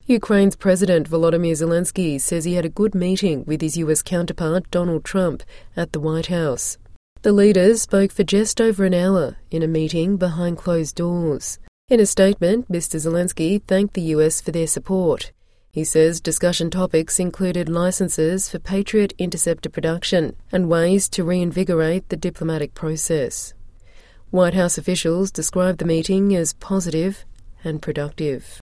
Ukraine's President Volodymyr Zelensky says he had a good meeting with his US counterpart Donald Trump at the White House. The leaders spoke for just over an hour in a meeting behind closed doors. In a statement, Mr. Zelensky thanked the US for their support. He says discussion topics included licenses for Patriot interceptor production and ways to reinvigorate the diplomatic process. White House officials described the meeting as positive and productive.